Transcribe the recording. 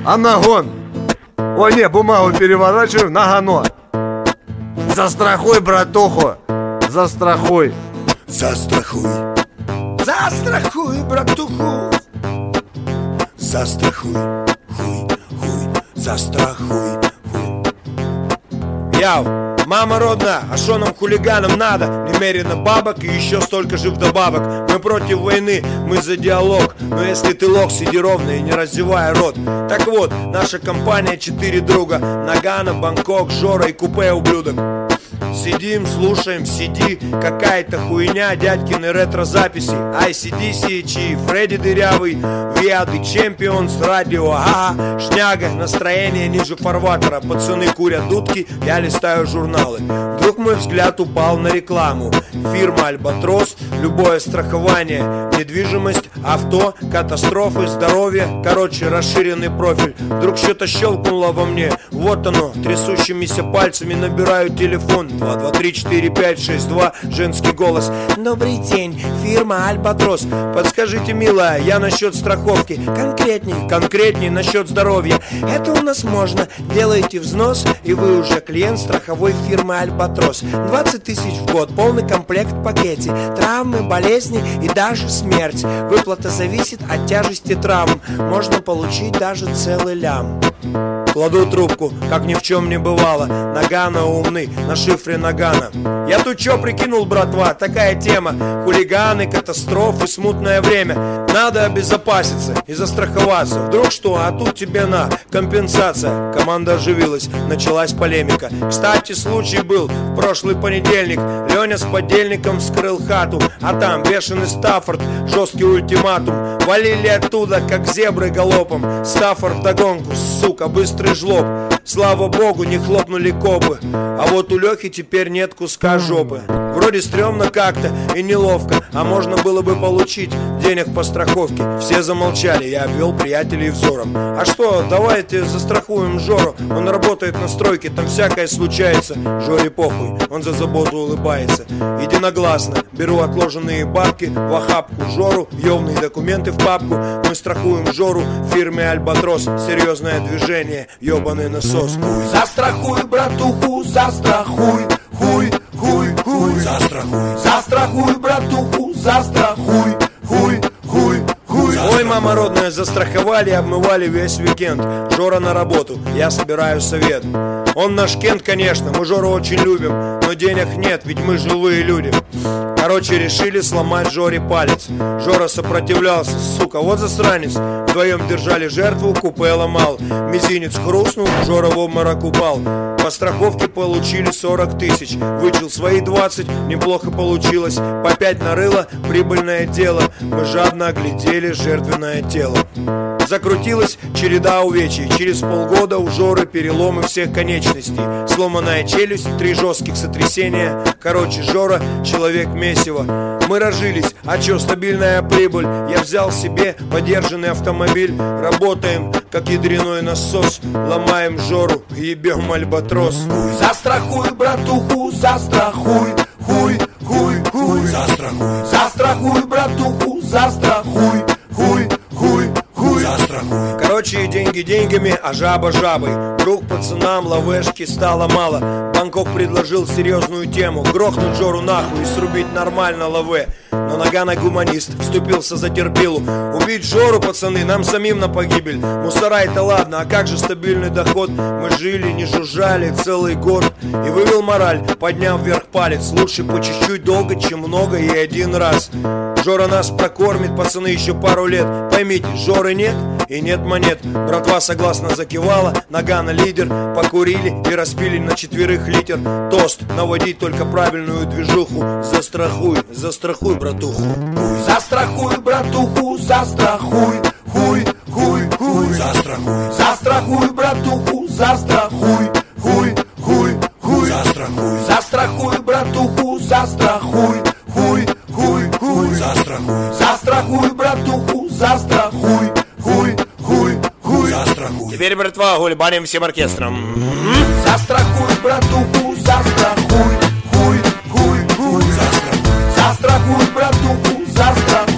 а нагон. Ой, не, бумагу переворачиваю, нагано. Застрахуй, братуху, застрахуй. Застрахуй. Застрахуй, братуху. Застрахуй. Хуй, хуй, застрахуй. Хуй. Яу, мама родная, а шо нам хулиганам надо? Немерено бабок и еще столько же вдобавок. Мы против войны, мы за диалог. Но если ты лох, сиди ровно и не раздевай рот. Так вот, наша компания 4 друга: Нагано, Бангкок, Жора и Купе ублюдок. Сидим, слушаем CD, какая-то хуйня, дядькины ретро-записи. ICDC, Фредди Дырявый, We are the Champions, радио, ага, шняга, настроение ниже фарватера. Пацаны курят дудки, я листаю журналы. Вдруг мой взгляд упал на рекламу. Фирма Альбатрос, любое страхование, недвижимость, авто, катастрофы, здоровье. Короче, расширенный профиль. Вдруг что-то щелкнуло во мне. Вот оно, трясущимися пальцами набираю телефон. 2, 2, 3, 4, 5, 6, 2. Женский голос. Добрый день, фирма Альбатрос. Подскажите, милая, я насчет страховки. Конкретней насчет здоровья. Это у нас можно. Делаете взнос, и вы уже клиент страховой фирмы Альбатрос. 20 тысяч в год, полный комплект в пакете. Травмы, болезни и даже смерть. Выплата зависит от тяжести травм. Можно получить даже целый лям. Кладу трубку, как ни в чем не бывало. Нагано умный, на шифре Нагано. Я тут чё прикинул, братва, такая тема. Хулиганы, катастрофы, смутное время. Надо обезопаситься и застраховаться. Вдруг что, а тут тебе на компенсация. Команда оживилась, началась полемика. Кстати, случай был в прошлый понедельник. Леня с подельником вскрыл хату, а там бешеный Стаффорд, жесткий ультиматум. Валили оттуда, как зебры галопом. Стаффорд вдогонку, сука, быстрый жлоб. Слава богу, не хлопнули копы. А вот у Лехи теперь нет куска жопы. Вроде стрёмно как-то и неловко, а можно было бы получить денег по страховке. Все замолчали, я обвел приятелей взором. А что, давайте застрахуем Жору. Он работает на стройке, там всякое случается. Жоре похуй, он за заботу улыбается. Единогласно беру отложенные бабки в охапку Жору, ёвные документы в папку. Мы страхуем Жору в фирме Альбатрос. Серьезное движение, ёбаный насос. Хуй. Застрахуй, братуху, застрахуй. Хуй, хуй, хуй. Застрахуй. Застрахуй, братуху, застрахуй. Хуй, хуй, хуй. Ой, мама родная, застраховали, обмывали весь уикенд. Жора на работу, я собираю совет. Он наш Кент, конечно, мы Жору очень любим, но денег нет, ведь мы живые люди. Короче, решили сломать Жоре палец. Жора сопротивлялся, сука, вот засранец. Вдвоем держали жертву, Купе ломал. Мизинец хрустнул, Жора в обморок упал. По страховке получили 40 тысяч. Вычел свои 20, неплохо получилось. По 5 нарыло, прибыльное дело. Мы жадно оглядели жертвенное тело. Закрутилась череда увечий. Через полгода у Жоры переломы всех конечностей. Сломанная челюсть, 3 жестких сотрясения. Короче, Жора человек месиво. Мы разжились, а чё, стабильная прибыль. Я взял себе подержанный автомобиль. Работаем, как ядреной насос. Ломаем Жору, ебем Альбатрос. Застрахуй, братуху, застрахуй. Хуй, хуй, хуй. Застрахуй. Застрахуй, братуху, застрахуй. Хуй, хуй, хуй. Застрахуй. Короче, деньги деньгами, а жаба жабой. Вдруг пацанам лавешки стало мало. Бангкок предложил серьезную тему: грохнуть Жору нахуй и срубить нормально лаве. Но Нагано гуманист вступился за терпилу. Убить Жору, пацаны, нам самим на погибель. Мусора это ладно, а как же стабильный доход? Мы жили, не жужжали целый год. И вывел мораль, подняв вверх палец. Лучше по чуть-чуть долго, чем много и один раз. Жора нас прокормит, пацаны, еще пару лет. Поймите, Жоры нет и нет монет. Братва согласно закивала. Нагано лидер. Покурили и распили на 4 литр. Тост, наводить только правильную движуху. Застрахуй, застрахуй, братуху. Застрахуй, братуху, застрахуй. Хуй, хуй, хуй. Застрахуй. Застрахуй, братуху, застрахуй. Хуй, хуй, хуй. Застрахуй. Застрахуй, братуху, застрахуй. Хуй, хуй, хуй. Застрахуй. Застрахуй, братуху, застрахуй. Хуй, хуй, хуй. Застрахуй. Теперь, братва, гульбаним всем оркестром. Застрахуй, братуху, застрахуй. Хуй, хуй, хуй. Застрахуй. Застрахуй, братуху, застрахуй.